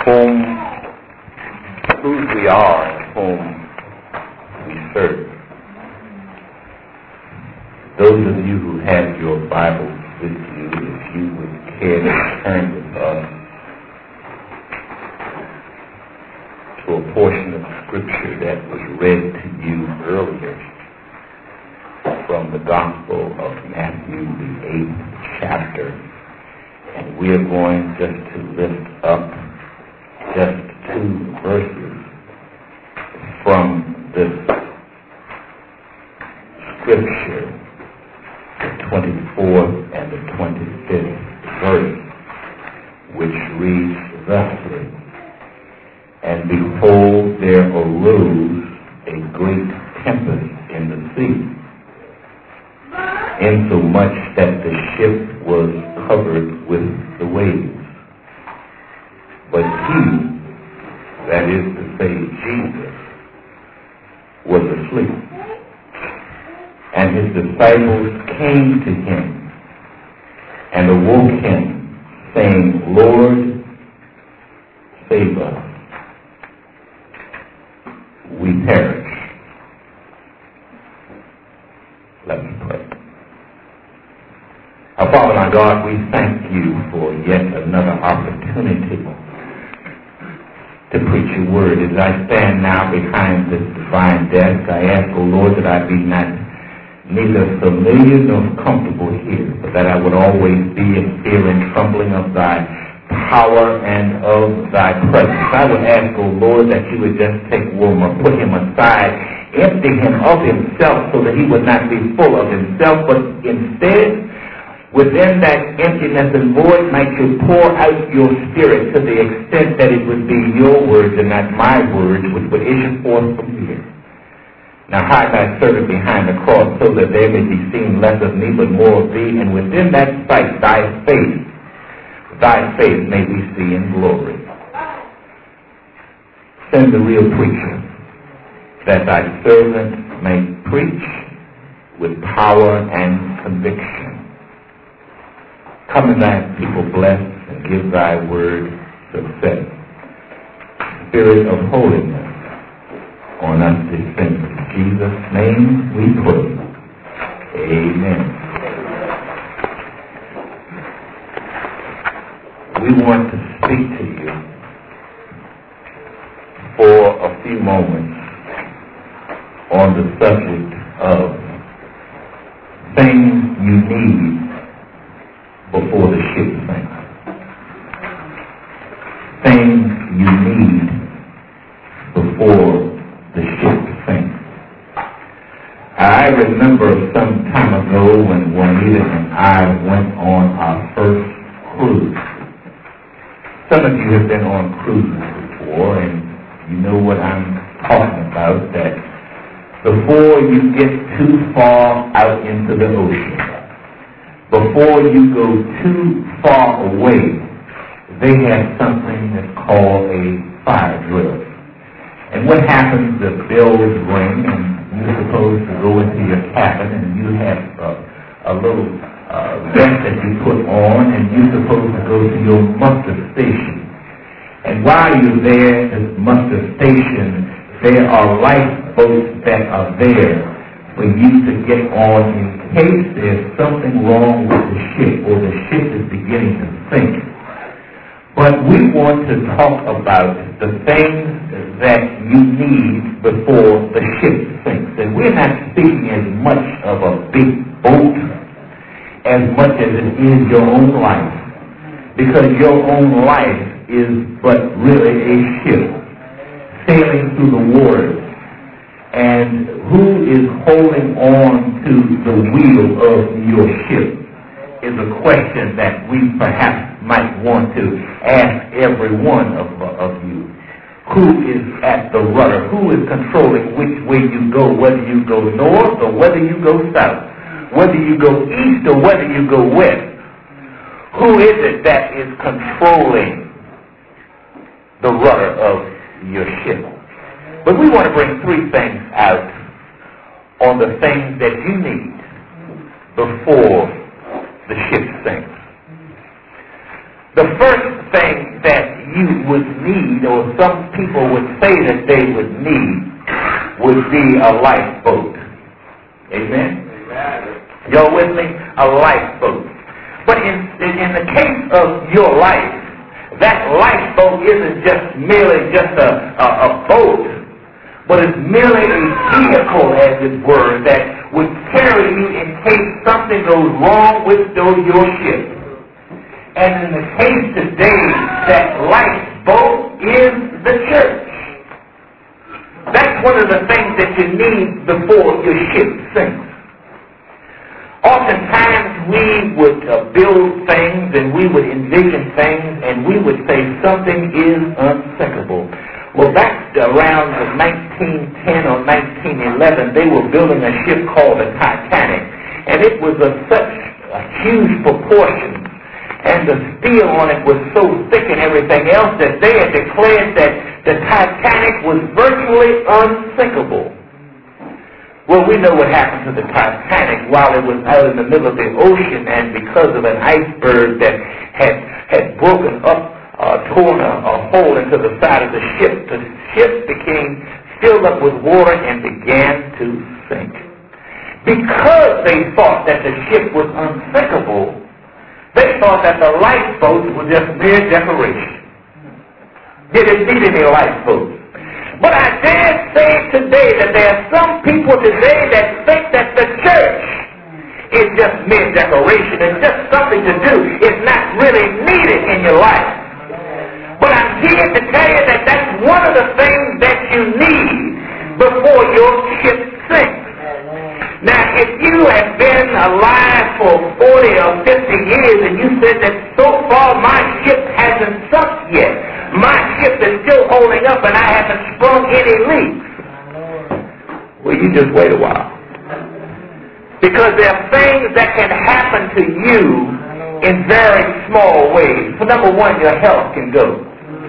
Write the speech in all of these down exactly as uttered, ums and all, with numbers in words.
whom, whose we are and whom we serve. Those of you who have your Bibles with you, if you would care to turn with us to a portion of Scripture that was read to you earlier from the Gospel of Matthew, the eighth chapter. And we are going just to lift up just two verses from this Scripture, the twenty-fourth and the twenty-fifth verse, which reads thusly: And behold, there arose a great tempest in the sea, insomuch that the ship was covered with the waves. But he, that is to say Jesus, was asleep. And his disciples came to him and awoke him, saying, Lord, save us, we perish. Let me pray. Our Father, my God, we thank you for yet another opportunity to preach your word. As I stand now behind this divine desk, I ask, O Lord, that I be not neither familiar nor comfortable here, but that I would always be in fear and trembling of thy power and of thy presence. I would ask, O Lord, that you would just take Wilmer, put him aside, empty him of himself so that he would not be full of himself, but instead, within that emptiness and void, might you pour out your Spirit to the extent that it would be your words and not my words which would issue forth from here. Now hide thy servant behind the cross so that there may be seen less of me but more of thee, and within that sight thy face, thy face may we see in glory. Send the real preacher, that thy servant may preach with power and conviction. Come and thy people bless and give thy word success. Spirit of holiness on us descend. In Jesus' name we pray. Amen. We want to speak to you for a few moments on the subject of things you need before the ship sinks. Things you need before the ship sinks. I remember some time ago when Juanita and I went on our first cruise. Some of you have been on cruises before, and you know what I'm talking about, that before you get too far out into the ocean, before you go too far away, they have something that's called a fire drill. And what happens, the bells ring, and you're supposed to go into your cabin, and you have a, a little uh, vest that you put on, and you're supposed to go to your muster station. And while you're there at this muster station, there are lifeboats that are there for you to get on in case there's something wrong with the ship or the ship is beginning to sink. But we want to talk about the things that you need before the ship sinks. And we're not speaking as much of a big boat as much as it is your own life. Because your own life is but really a ship sailing through the waters. And who is holding on to the wheel of your ship is a question that we perhaps might want to ask every one of, of you. Who is at the rudder? Who is controlling which way you go, whether you go north or whether you go south, whether you go east or whether you go west? Who is it that is controlling the rudder of your ship? But we want to bring three things out on the things that you need before the ship sinks. The first thing that you would need, or some people would say that they would need, would be a lifeboat. Amen? Y'all with me? A lifeboat. But in, in, in the case of your life, that lifeboat isn't just merely just a, a, a boat, but it's merely a vehicle, as it were, that would carry you in case something goes wrong with your ship. And in the case today, that lifeboat is the church. That's one of the things that you need before your ship sinks. Oftentimes we would uh, build things and we would envision things and we would say something is unsinkable. Well, back around nineteen ten or nineteen eleven, they were building a ship called the Titanic. And it was of such a huge proportion. And the steel on it was so thick and everything else that they had declared that the Titanic was virtually unsinkable. Well, we know what happened to the Titanic while it was out in the middle of the ocean, and because of an iceberg that had had broken up, uh, torn a, a hole into the side of the ship, the ship became filled up with water and began to sink. Because they thought that the ship was unsinkable, they thought that the lifeboats were just mere decoration. Didn't need any lifeboats. But I dare say today that there are some people today that think that the church is just mere decoration. It's just something to do. It's not really needed in your life. But I'm here to tell you that that's one of the things that you need before your ship sinks. Now, if you have been alive for forty or fifty years and you said that so far my ship hasn't sunk yet, my ship is still holding up and I haven't sprung any leaks, well, you just wait a while. Because there are things that can happen to you in very small ways. For number one, your health can go.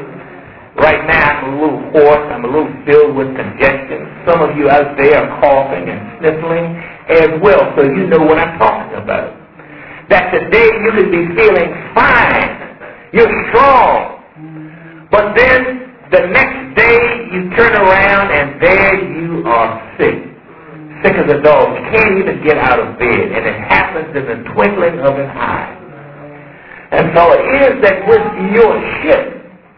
Right now, I'm a little hoarse. I'm a little filled with congestion. Some of you out there are coughing and sniffling as well, so you know what I'm talking about. That today you could be feeling fine. You're strong. But then the next day you turn around and there you are sick. Sick as a dog. You can't even get out of bed. And it happens in the twinkling of an eye. And so it is that with your ship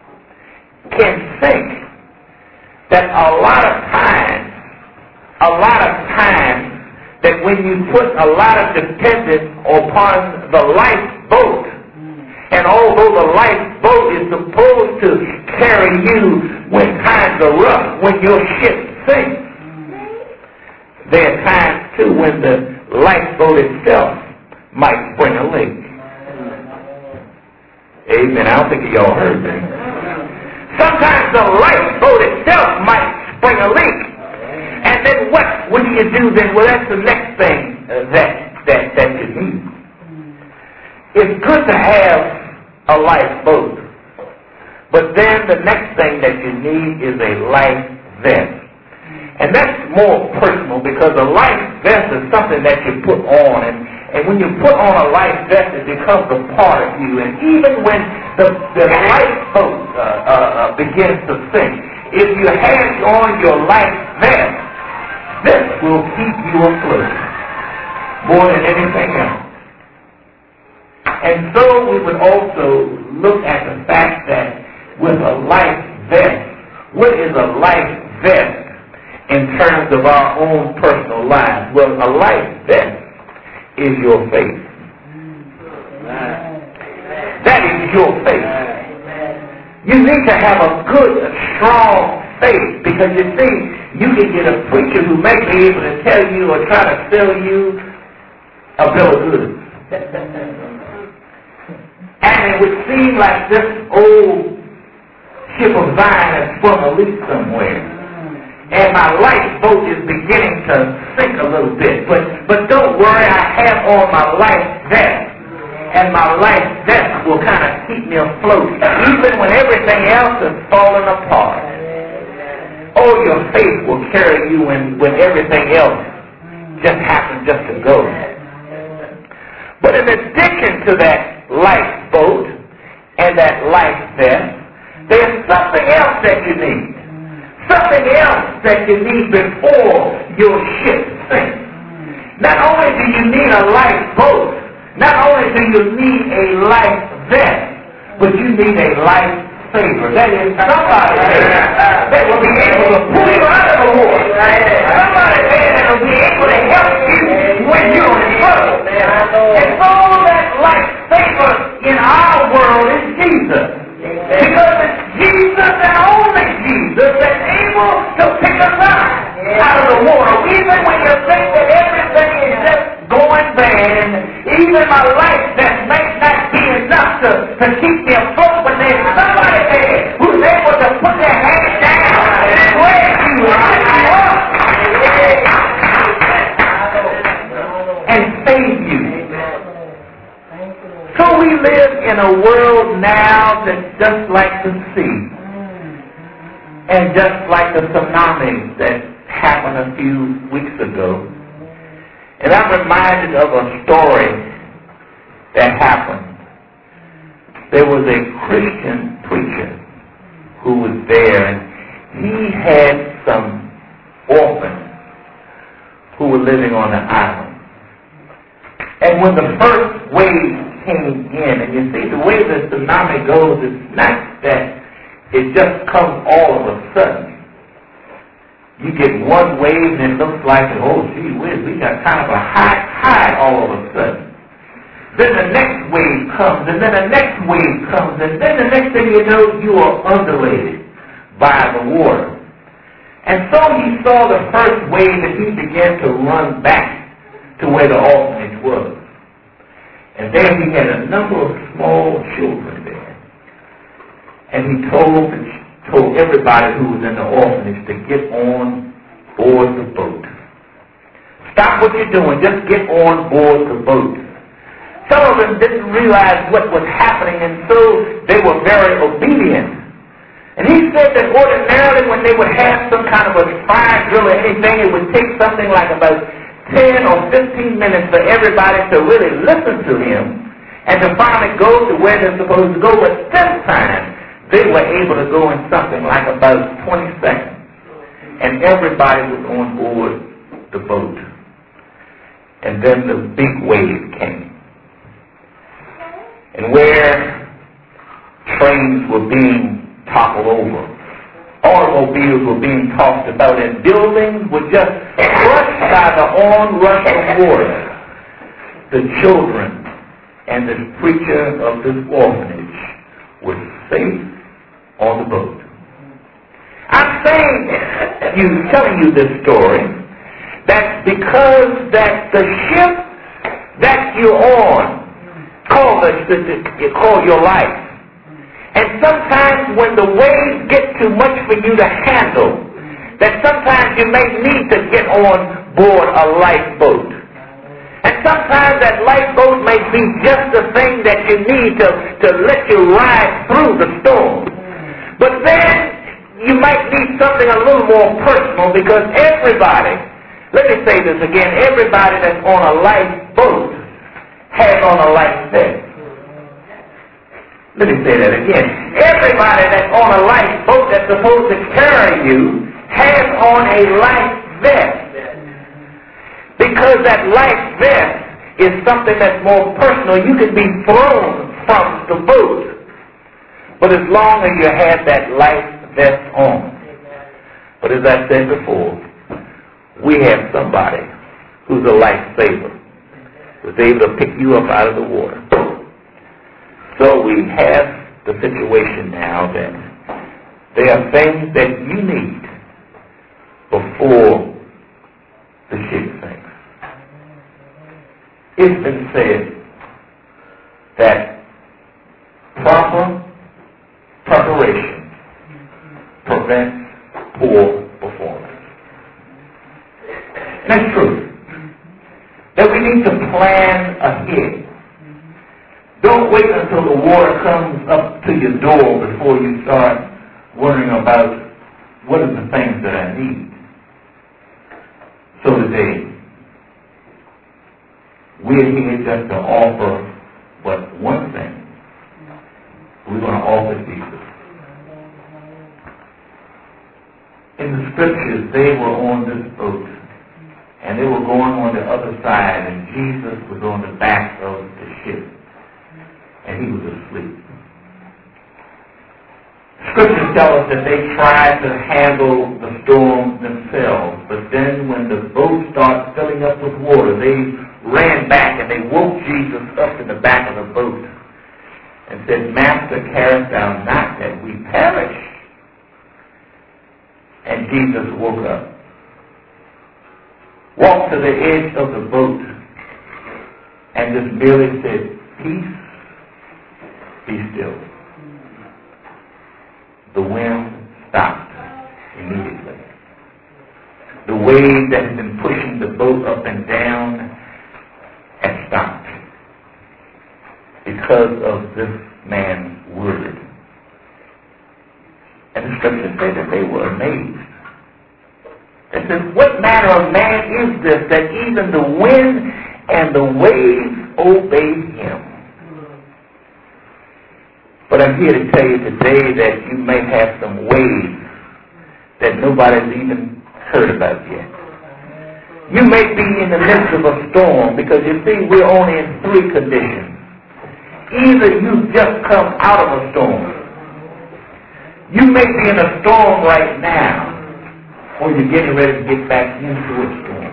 can sink, that a lot of times, a lot of times, that when you put a lot of dependence upon the lifeboat, and although the lifeboat is supposed to carry you when times are rough, when your ship sinks, there are times too when the lifeboat itself might spring a leak. Amen. I don't think y'all heard me. Sometimes the lifeboat itself might spring a leak. And then what, what do you do then? Well, that's the next thing that, that, that you need. It's good to have a lifeboat. But then the next thing that you need is a life vest. And that's more personal because a life vest is something that you put on. And, and when you put on a life vest, it becomes a part of you. And even when the, the lifeboat uh, uh, uh, begins to sink, if you have on your life vest, this will keep you afloat more than anything else. And so we would also look at the fact that with a life vest, what is a life vest in terms of our own personal lives? Well, a life vest is your faith. That is your faith. You need to have a good, strong faith because you see, you can get a preacher who may be able to tell you or try to sell you a bill of goods. And it would seem like this old ship of Zion has sprung a leak somewhere. And my lifeboat is beginning to sink a little bit. But but don't worry, I have on my life vest. And my life vest will kind of keep me afloat, even when everything else is falling apart. Oh, your faith will carry you when, when everything else just happens just to go. But in addition to that lifeboat and that life vest, There's something else that you need. Something else that you need before your ship sinks. Not only do you need a lifeboat, not only do you need a life vest, but you need a lifesaver. That is somebody there that will be able to pull you out of the water. Somebody there that will be able to help you when you're in trouble. And so that lifesaver in our world is Jesus. Because it's Jesus and only Jesus that's able to pick us up out of the water. Even when you think that everything is just going bad, and even my life that may not be enough to, to keep me afloat, but there's somebody there who's able to put their hand down and raise you up and save you. So we live in a world now that's just like the sea, and just like the tsunami that happened a few weeks ago. And I'm reminded of a story that happened. There was a Christian preacher who was there, and he had some orphans who were living on the island. And when the first wave came in, and you see the way the tsunami goes, it's not that it just comes all of a sudden. You get one wave and it looks like, oh gee whiz, we got kind of a high tide all of a sudden. Then the next wave comes, and then the next wave comes, and then the next thing you know, you are undulated by the water. And so he saw the first wave, and he began to run back to where the orphanage was. And there he had a number of small children there. And he told told everybody who was in the orphanage to get on board the boat. Stop what you're doing. Just get on board the boat. Some of them didn't realize what was happening, and so they were very obedient. And he said that ordinarily when they would have some kind of a fire drill or anything, it would take something like about ten or fifteen minutes for everybody to really listen to him and to finally go to where they're supposed to go. But this time, they were able to go in something like about twenty seconds. And everybody was on board the boat. And then the big wave came. And where trains were being toppled over, automobiles were being tossed about, and buildings were just crushed by the onrush of water, the children and the preacher of this orphanage were safe on the boat. I'm saying, you, telling you this story, that because that the ship that you're on, call the, the, the, you call your life, and sometimes when the waves get too much for you to handle, that sometimes you may need to get on board a lifeboat. And sometimes that lifeboat may be just the thing that you need to, to let you ride through the storm. But then you might need something a little more personal, because everybody, let me say this again, everybody that's on a lifeboat has on a life vest. Let me say that again. Everybody that's on a lifeboat that's supposed to carry you has on a life vest. Because that life vest is something that's more personal. You can be thrown from the boat, but as long as you have that life vest on. But as I said before, we have somebody who's a lifesaver, who's able to pick you up out of the water. So we have the situation now that there are things that you need before the ship sinks. It's been said that proper preparation prevents poor performance. And that's true. That we need to plan ahead. Don't wait until the water comes up to your door before you start worrying about what are the things that I need. So today, we're here just to offer but one thing. We're going to offer Jesus. scriptures, they were on this boat, and they were going on the other side, and Jesus was on the back of the ship, and he was asleep. Scriptures tell us that they tried to handle the storm themselves, but then when the boat started filling up with water, they ran back and they woke Jesus up in the back of the boat and said, Master, carest thou not that we perish? And Jesus woke up, walked to the edge of the boat, and just merely said, peace, be still. The wind stopped immediately. The wave that had been pushing the boat up and down had stopped because of this man's word. And the scriptures say that they were amazed. It says, what manner of man is this that even the wind and the waves obey him? But I'm here to tell you today that you may have some waves that nobody's even heard about yet. You may be in the midst of a storm because you see we're only in three conditions. Either you've just come out of a storm. You may be in a storm right now, or you're getting ready to get back into a storm.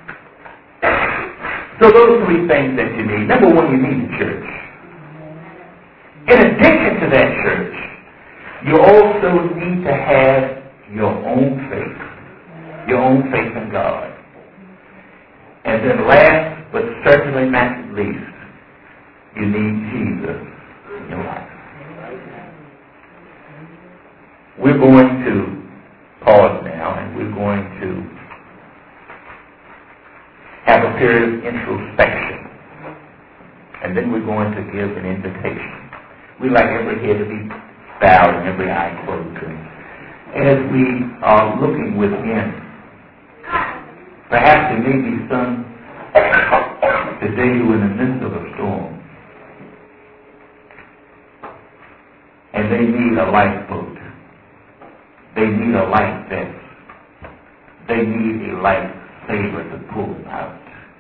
So those are three things that you need. Number one, you need the church. In addition to that church, you also need to have your own faith, your own faith in God. And then last, but certainly not least, you need Jesus in your life. We're going to pause now, and we're going to have a period of introspection. And then we're going to give an invitation. We like every head to be bowed and every eye closed. As we are looking within, perhaps there may be some today who are in the midst of a storm, and they need a lifeboat. They need a life vest. They need a lifesaver to pull them out.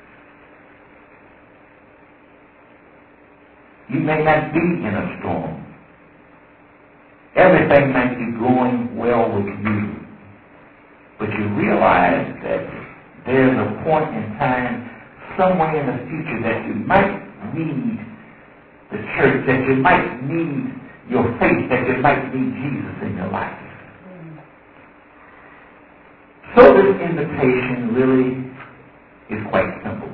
You may not be in a storm. Everything might be going well with you. But you realize that there's a point in time, somewhere in the future, that you might need the church, that you might need your faith, that you might need Jesus in your life. So this invitation really is quite simple.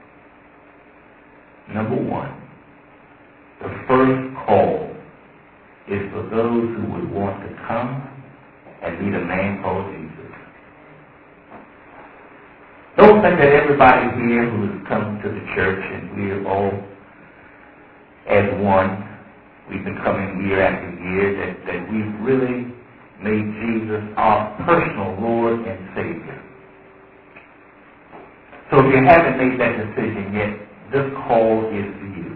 Number one, the first call is for those who would want to come and meet a man called Jesus. Don't think that everybody here who has come to the church, and we are all as one, we've been coming year after year, that, that we've really made Jesus our personal Lord and Savior. So if you haven't made that decision yet, this call is for you.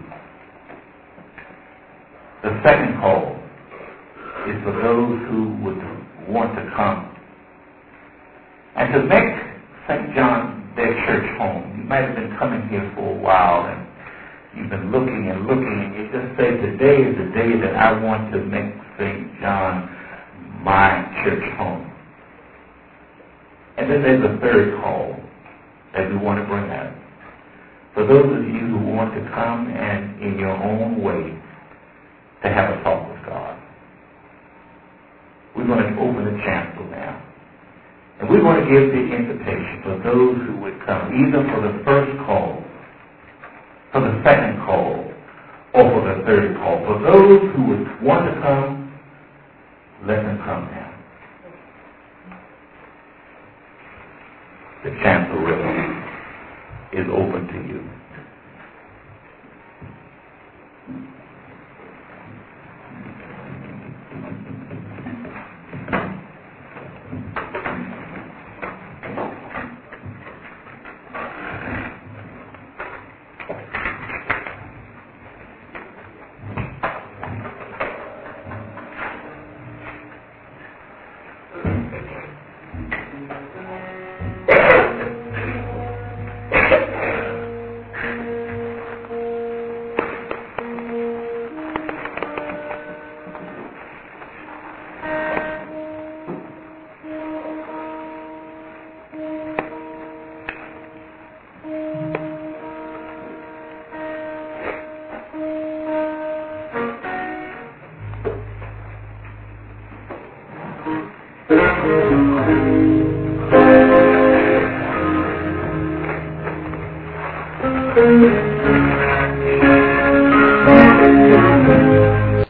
The second call is for those who would want to come and to make Saint John their church home. You might have been coming here for a while and you've been looking and looking, and you just say, today is the day that I want to make Saint John my church home. And then there's a third call that we want to bring out. For those of you who want to come and in your own way to have a talk with God. We're going to open the chancel now. And we're going to give the invitation for those who would come, either for the first call, for the second call, or for the third call. For those who would want to come, let them come now. The chancel river is open to you. Thank you.